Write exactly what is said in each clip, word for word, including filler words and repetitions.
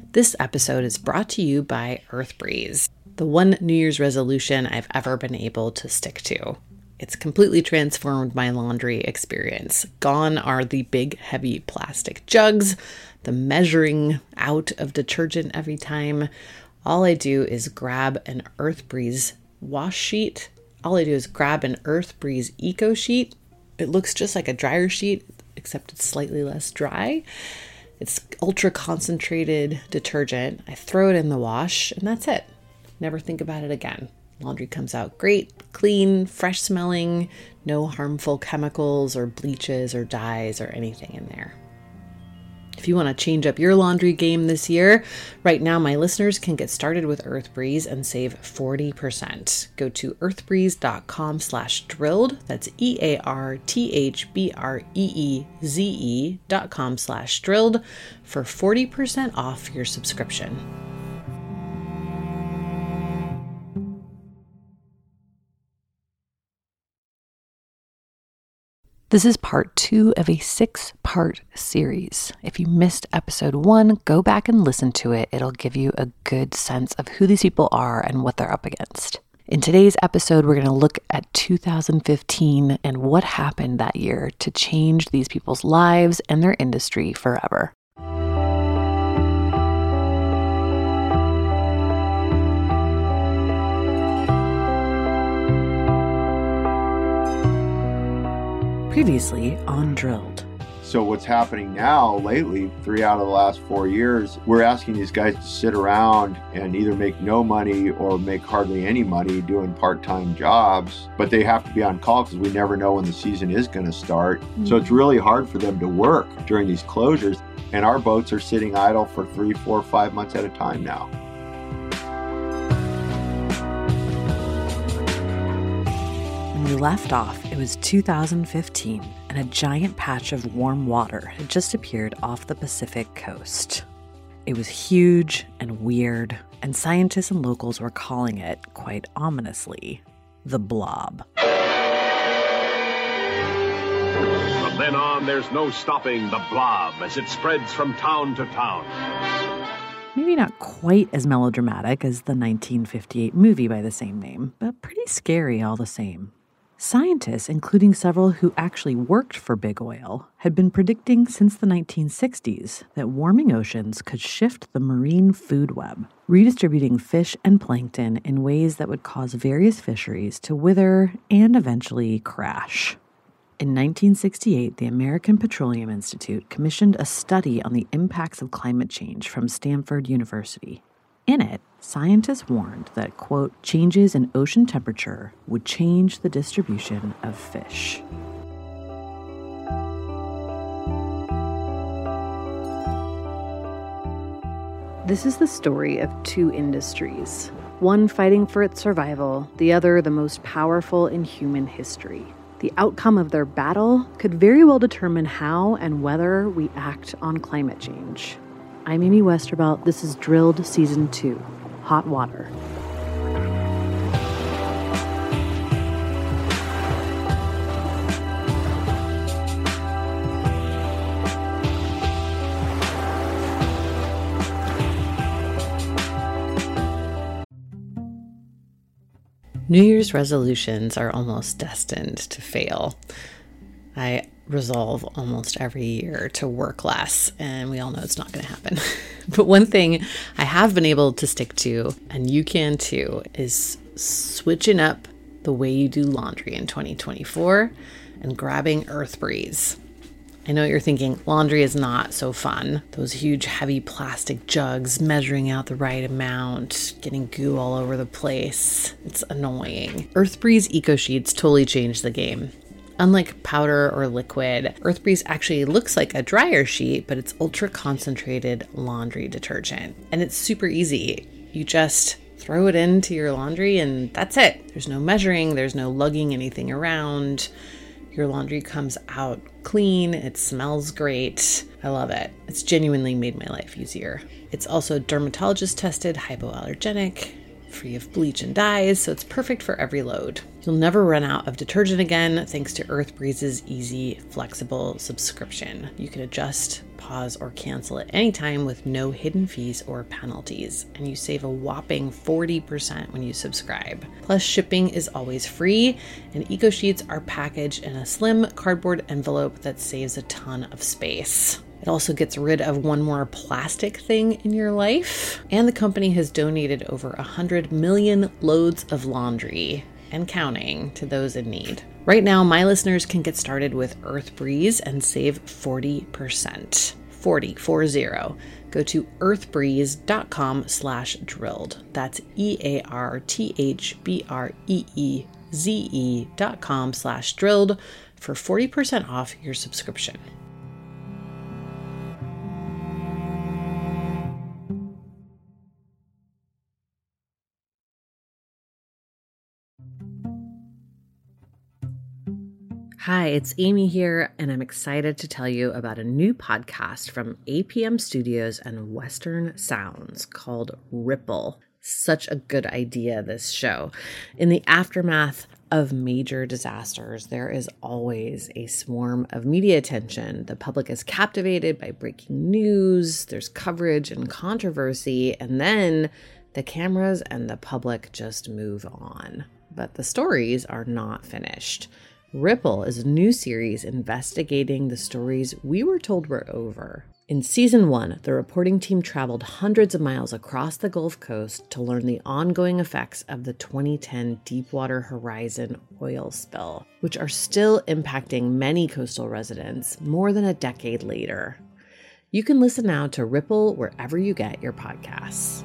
This episode is brought to you by EarthBreeze, the one New Year's resolution I've ever been able to stick to. It's completely transformed my laundry experience. Gone are the big, heavy plastic jugs, the measuring out of detergent every time. All I do is grab an EarthBreeze wash sheet. All I do is grab an EarthBreeze Eco Sheet. It looks just like a dryer sheet, except it's slightly less dry. It's ultra concentrated detergent. I throw it in the wash and that's it. Never think about it again. Laundry comes out great, clean, fresh smelling, no harmful chemicals or bleaches or dyes or anything in there. If you want to change up your laundry game this year, right now my listeners can get started with EarthBreeze and save forty percent. Go to earthbreeze.com slash drilled. That's E-A-R-T-H-B-R-E-E-Z-E dot com slash drilled for forty percent off your subscription. This is part two of a six-part series. If you missed episode one, go back and listen to it. It'll give you a good sense of who these people are and what they're up against. In today's episode, we're going to look at two thousand fifteen and what happened that year to change these people's lives and their industry forever. Previously on Drilled. So what's happening now lately, three out of the last four years, we're asking these guys to sit around and either make no money or make hardly any money doing part-time jobs, but they have to be on call because we never know when the season is going to start. Mm-hmm. So it's really hard for them to work during these closures. And our boats are sitting idle for three, four, five months at a time now. When we left off, it was two thousand fifteen, and a giant patch of warm water had just appeared off the Pacific coast. It was huge and weird, and scientists and locals were calling it, quite ominously, the blob. From then on, there's no stopping the blob as it spreads from town to town. Maybe not quite as melodramatic as the nineteen fifty-eight movie by the same name, but pretty scary all the same. Scientists, including several who actually worked for Big Oil, had been predicting since the nineteen sixties that warming oceans could shift the marine food web, redistributing fish and plankton in ways that would cause various fisheries to wither and eventually crash. In nineteen sixty-eight, the American Petroleum Institute commissioned a study on the impacts of climate change from Stanford University. In it, scientists warned that, quote, changes in ocean temperature would change the distribution of fish. This is the story of two industries, one fighting for its survival, the other the most powerful in human history. The outcome of their battle could very well determine how and whether we act on climate change. I'm Amy Westervelt. This is Drilled Season two, Hot Water. New Year's resolutions are almost destined to fail. I resolve almost every year to work less, and we all know it's not going to happen. But one thing I have been able to stick to, and you can too, is switching up the way you do laundry in twenty twenty-four and grabbing EarthBreeze. I know you're thinking laundry is not so fun. Those huge heavy plastic jugs, measuring out the right amount, getting goo all over the place. It's annoying. EarthBreeze Eco Sheets totally changed the game. Unlike powder or liquid, EarthBreeze actually looks like a dryer sheet, but it's ultra concentrated laundry detergent. And it's super easy. You just throw it into your laundry and that's it. There's no measuring, there's no lugging anything around. Your laundry comes out clean, it smells great. I love it. It's genuinely made my life easier. It's also dermatologist tested, hypoallergenic, free of bleach and dyes, so it's perfect for every load. You'll never run out of detergent again thanks to EarthBreeze's easy, flexible subscription. You can adjust, pause, or cancel at any time with no hidden fees or penalties, and you save a whopping forty percent when you subscribe. Plus, shipping is always free, and EcoSheets are packaged in a slim cardboard envelope that saves a ton of space. It also gets rid of one more plastic thing in your life, and the company has donated over one hundred million loads of laundry and counting to those in need. Right now, my listeners can get started with EarthBreeze and save forty percent. forty, four zero. Go to earthbreeze.com slash drilled. That's E-A-R-T-H-B-R-E-E-Z-E dot com slash drilled for forty percent off your subscription. Hi, it's Amy here, and I'm excited to tell you about a new podcast from A P M Studios and Western Sounds called Ripple. Such a good idea, this show. In the aftermath of major disasters, there is always a swarm of media attention. The public is captivated by breaking news, there's coverage and controversy, and then the cameras and the public just move on. But the stories are not finished. Ripple is a new series investigating the stories we were told were over. In season one, the reporting team traveled hundreds of miles across the Gulf Coast to learn the ongoing effects of the twenty ten Deepwater Horizon oil spill, which are still impacting many coastal residents more than a decade later. You can listen now to Ripple wherever you get your podcasts.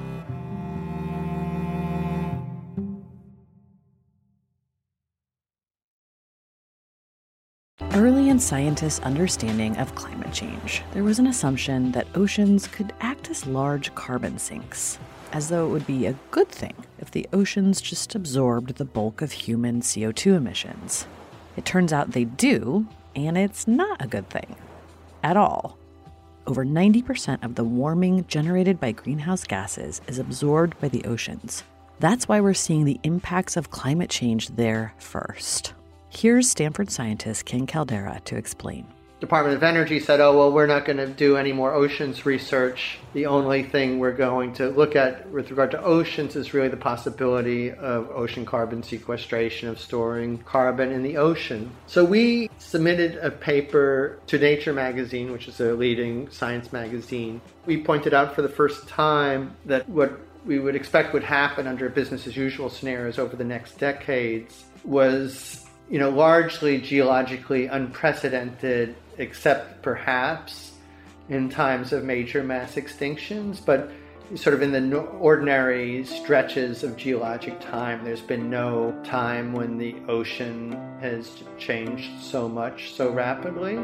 Early in scientists' understanding of climate change, there was an assumption that oceans could act as large carbon sinks, as though it would be a good thing if the oceans just absorbed the bulk of human C O two emissions. It turns out they do, and it's not a good thing at all. Over ninety percent of the warming generated by greenhouse gases is absorbed by the oceans. That's why we're seeing the impacts of climate change there first. Here's Stanford scientist Ken Caldeira to explain. Department of Energy said, oh, well, we're not going to do any more oceans research. The only thing we're going to look at with regard to oceans is really the possibility of ocean carbon sequestration, of storing carbon in the ocean. So we submitted a paper to Nature magazine, which is a leading science magazine. We pointed out for the first time that what we would expect would happen under business as usual scenarios over the next decades was, you know, largely geologically unprecedented, except perhaps in times of major mass extinctions. But sort of in the ordinary stretches of geologic time, there's been no time when the ocean has changed so much so rapidly.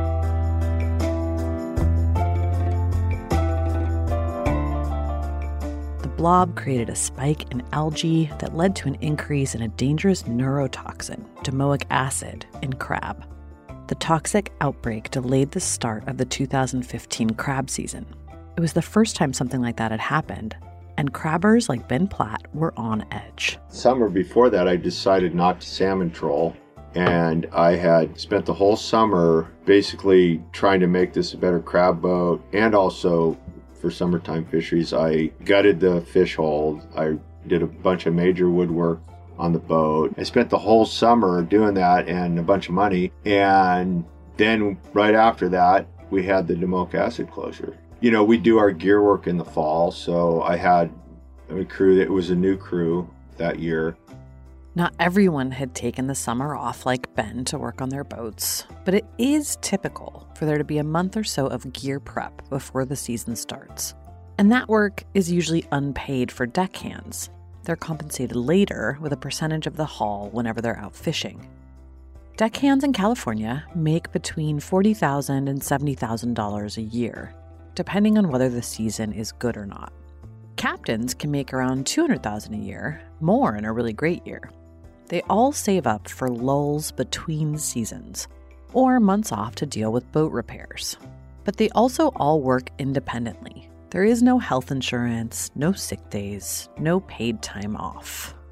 Blob created a spike in algae that led to an increase in a dangerous neurotoxin, domoic acid, in crab. The toxic outbreak delayed the start of the two thousand fifteen crab season. It was the first time something like that had happened, and crabbers like Ben Platt were on edge. Summer before that, I decided not to salmon troll, and I had spent the whole summer basically trying to make this a better crab boat, and also for summertime fisheries, I gutted the fish hold. I did a bunch of major woodwork on the boat. I spent the whole summer doing that and a bunch of money. And then right after that, we had the domoic acid closure. You know, we do our gear work in the fall. So I had a crew that was a new crew that year. Not everyone had taken the summer off like Ben to work on their boats, but it is typical for there to be a month or so of gear prep before the season starts. And that work is usually unpaid for deckhands. They're compensated later with a percentage of the haul whenever they're out fishing. Deckhands in California make between forty thousand dollars and seventy thousand dollars a year, depending on whether the season is good or not. Captains can make around two hundred thousand dollars a year, more in a really great year. They all save up for lulls between seasons, or months off to deal with boat repairs. But they also all work independently. There is no health insurance, no sick days, no paid time off.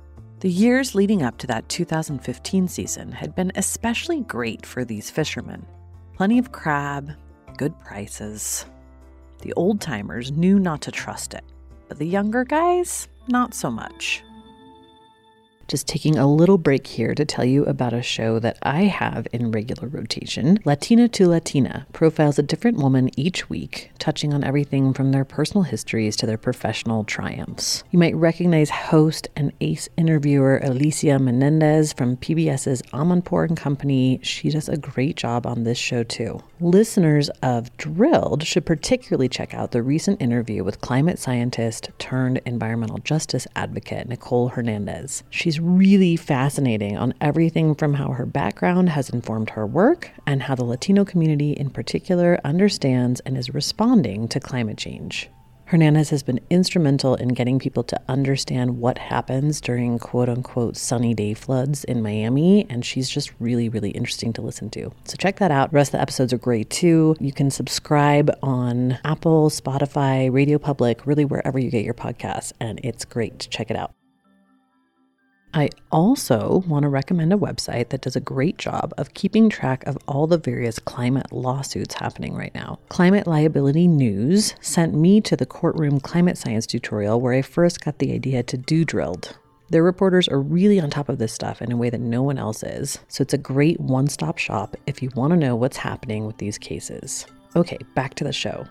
The years leading up to that two thousand fifteen season had been especially great for these fishermen. Plenty of crab, good prices. The old-timers knew not to trust it, but the younger guys, not so much. Just taking a little break here to tell you about a show that I have in regular rotation. Latina to Latina profiles a different woman each week, touching on everything from their personal histories to their professional triumphs. You might recognize host and ace interviewer Alicia Menendez from PBS's Amanpour and Company. She does a great job on this show too. Listeners of Drilled should particularly check out the recent interview with climate scientist turned environmental justice advocate Nicole Hernandez. She's really fascinating on everything from how her background has informed her work and how the Latino community in particular understands and is responding to climate change. Hernandez has been instrumental in getting people to understand what happens during quote-unquote sunny day floods in Miami, and she's just really, really interesting to listen to. So check that out. The rest of the episodes are great too. You can subscribe on Apple, Spotify, Radio Public, really wherever you get your podcasts, and it's great. Check it out. I also want to recommend a website that does a great job of keeping track of all the various climate lawsuits happening right now. Climate Liability News sent me to the courtroom climate science tutorial where I first got the idea to do Drilled. Their reporters are really on top of this stuff in a way that no one else is, so it's a great one-stop shop if you want to know what's happening with these cases. Okay, back to the show.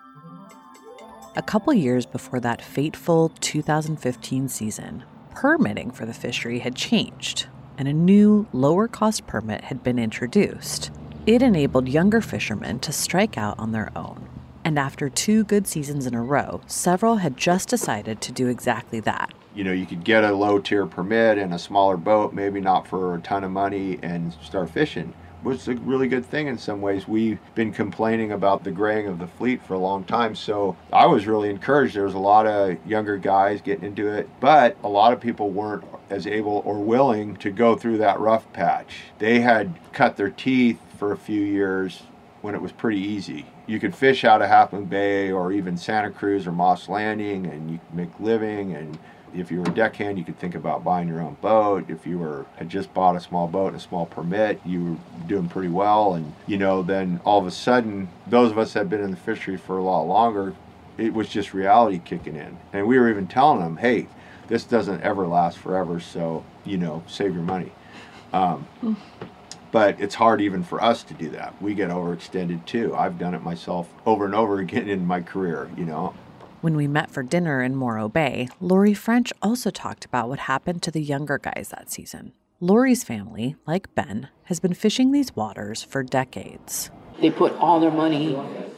A couple years before that fateful two thousand fifteen season, permitting for the fishery had changed, and a new, lower-cost permit had been introduced. It enabled younger fishermen to strike out on their own. And after two good seasons in a row, several had just decided to do exactly that. You know, you could get a low-tier permit and a smaller boat, maybe not for a ton of money, and start fishing. Which is a really good thing in some ways. We've been complaining about the graying of the fleet for a long time, so I was really encouraged. There was a lot of younger guys getting into it, but a lot of people weren't as able or willing to go through that rough patch. They had cut their teeth for a few years when it was pretty easy. You could fish out of Half Moon Bay or even Santa Cruz or Moss Landing, and you could make a living. And if you were a deckhand, you could think about buying your own boat. If you were had just bought a small boat and a small permit, you were doing pretty well. And, you know, then all of a sudden, those of us that have been in the fishery for a lot longer, it was just reality kicking in. And we were even telling them, hey, this doesn't ever last forever, so, you know, save your money. Um, mm. But it's hard even for us to do that. We get overextended too. I've done it myself over and over again in my career, you know. When we met for dinner in Morro Bay, Lori French also talked about what happened to the younger guys that season. Lori's family, like Ben, has been fishing these waters for decades. They put all their money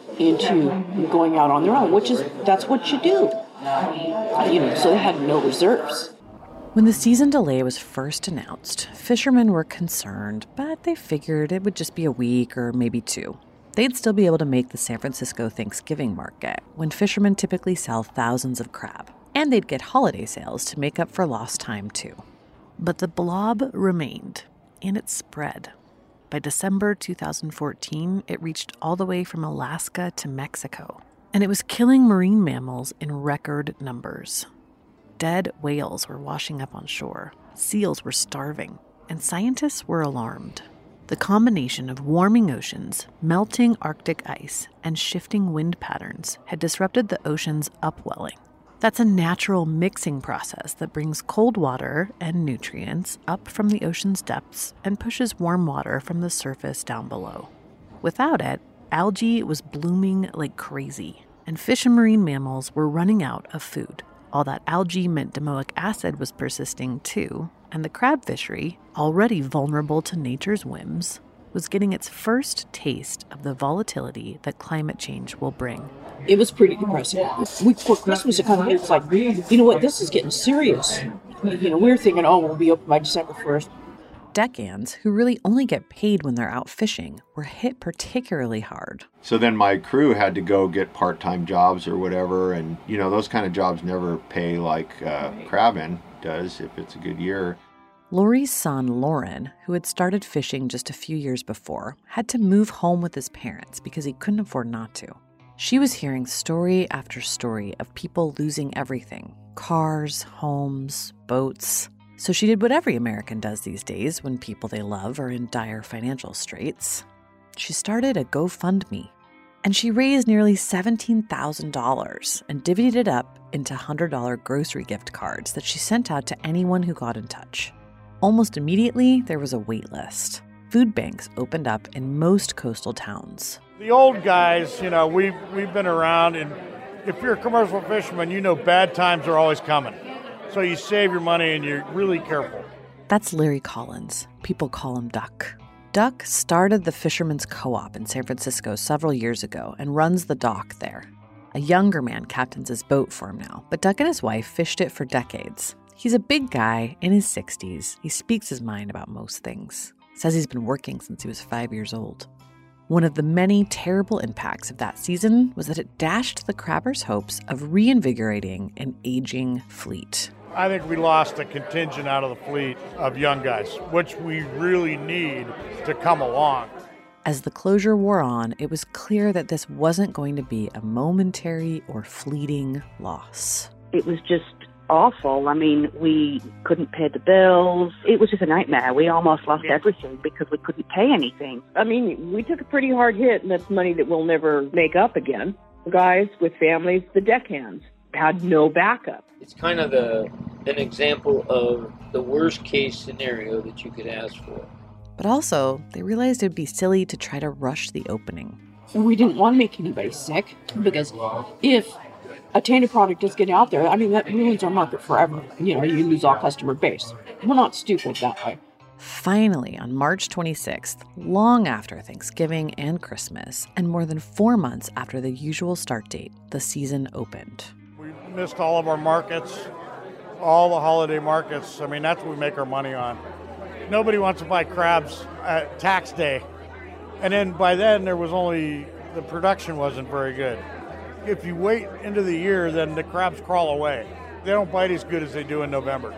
into going out on their own, which is, that's what you do. You know, so they had no reserves. When the season delay was first announced, fishermen were concerned, but they figured it would just be a week or maybe two. They'd still be able to make the San Francisco Thanksgiving market, when fishermen typically sell thousands of crab. And they'd get holiday sales to make up for lost time, too. But the blob remained, and it spread. By December two thousand fourteen, it reached all the way from Alaska to Mexico. And it was killing marine mammals in record numbers. Dead whales were washing up on shore. Seals were starving. And scientists were alarmed. The combination of warming oceans, melting Arctic ice, and shifting wind patterns had disrupted the ocean's upwelling. That's a natural mixing process that brings cold water and nutrients up from the ocean's depths and pushes warm water from the surface down below. Without it, algae was blooming like crazy, and fish and marine mammals were running out of food. All that algae meant domoic acid was persisting too, and the crab fishery, already vulnerable to nature's whims, was getting its first taste of the volatility that climate change will bring. It was pretty depressing. Week before Christmas, it kind of was like, you know what, this is getting serious. You know, we were thinking, oh, we'll be open by December first. Deckhands, who really only get paid when they're out fishing, were hit particularly hard. So then my crew had to go get part-time jobs or whatever, and, you know, those kind of jobs never pay like uh, crabbing does if it's a good year. Lori's son, Lauren, who had started fishing just a few years before, had to move home with his parents because he couldn't afford not to. She was hearing story after story of people losing everything. Cars, homes, boats. So she did what every American does these days when people they love are in dire financial straits. She started a GoFundMe, and she raised nearly seventeen thousand dollars and divvied it up into one hundred dollars grocery gift cards that she sent out to anyone who got in touch. Almost immediately, there was a wait list. Food banks opened up in most coastal towns. The old guys, you know, we've, we've been around, and if you're a commercial fisherman, you know bad times are always coming. So you save your money and you're really careful. That's Larry Collins. People call him Duck. Duck started the Fishermen's Co-op in San Francisco several years ago and runs the dock there. A younger man captains his boat for him now, but Duck and his wife fished it for decades. He's a big guy in his sixties. He speaks his mind about most things. Says he's been working since he was five years old. One of the many terrible impacts of that season was that it dashed the Crabbers' hopes of reinvigorating an aging fleet. I think we lost a contingent out of the fleet of young guys, which we really need to come along. As the closure wore on, it was clear that this wasn't going to be a momentary or fleeting loss. It was just awful. I mean, we couldn't pay the bills. It was just a nightmare. We almost lost everything because we couldn't pay anything. I mean, we took a pretty hard hit, and that's money that we'll never make up again. Guys with families, the deckhands, had no backup. It's kind of the, an example of the worst case scenario that you could ask for. But also, they realized it would be silly to try to rush the opening. And we didn't want to make anybody sick, because if a tainted product does get out there, I mean, that ruins our market forever. You know, you lose all customer base. We're not stupid that way. Finally, on March twenty-sixth, long after Thanksgiving and Christmas, and more than four months after the usual start date, the season opened. We missed all of our markets, all the holiday markets. I mean, that's what we make our money on. Nobody wants to buy crabs at tax day. And then by then, there was only, the production wasn't very good. If you wait into the year, then the crabs crawl away. They don't bite as good as they do in November.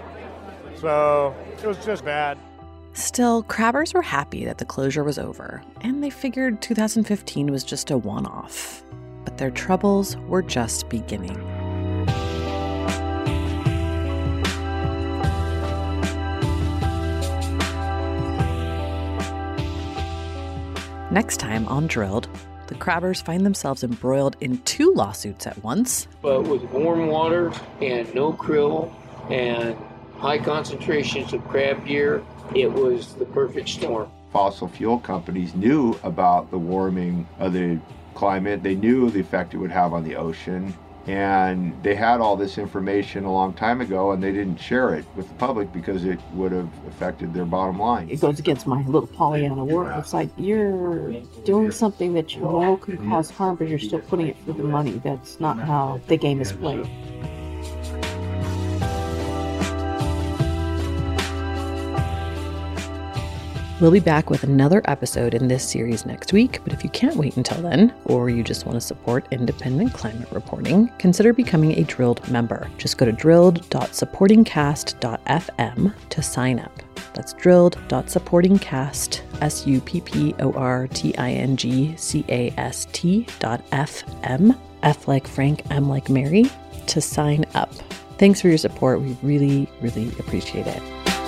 So it was just bad. Still, Crabbers were happy that the closure was over, and they figured two thousand fifteen was just a one-off. But their troubles were just beginning. Next time on Drilled, the Crabbers find themselves embroiled in two lawsuits at once. But with warm water and no krill and high concentrations of crab gear, it was the perfect storm. Fossil fuel companies knew about the warming of the climate. They knew the effect it would have on the ocean. And they had all this information a long time ago, and they didn't share it with the public because it would have affected their bottom line. It goes against my little Pollyanna world. It's like you're doing something that you know can cause harm, but you're still putting it for the money. That's not how the game is played. We'll be back with another episode in this series next week, but if you can't wait until then, or you just want to support independent climate reporting, consider becoming a Drilled member. Just go to drilled dot supporting cast dot f m to sign up. That's drilled dot supporting cast, S U P P O R T I N G C A S T dot F M, F like Frank, M like Mary, to sign up. Thanks for your support. We really, really appreciate it.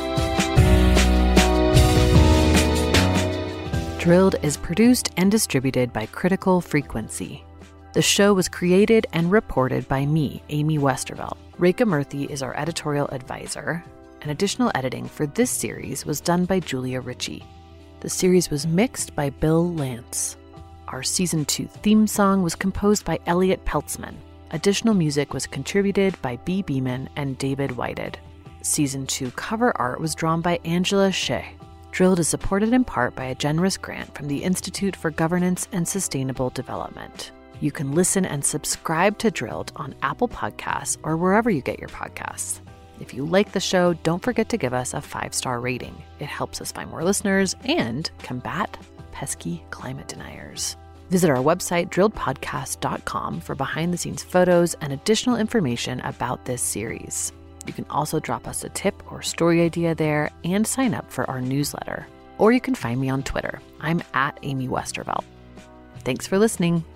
Drilled is produced and distributed by Critical Frequency. The show was created and reported by me, Amy Westervelt. Rekha Murthy is our editorial advisor, and additional editing for this series was done by Julia Ritchie. The series was mixed by Bill Lance. Our Season two theme song was composed by Elliot Peltzman. Additional music was contributed by B. Beeman and David Whited. Season two cover art was drawn by Angela Shea. Drilled is supported in part by a generous grant from the Institute for Governance and Sustainable Development. You can listen and subscribe to Drilled on Apple Podcasts or wherever you get your podcasts. If you like the show, don't forget to give us a five-star rating. It helps us find more listeners and combat pesky climate deniers. Visit our website, drilledpodcast dot com, for behind-the-scenes photos and additional information about this series. You can also drop us a tip or story idea there and sign up for our newsletter. Or you can find me on Twitter. I'm at Amy Westervelt. Thanks for listening.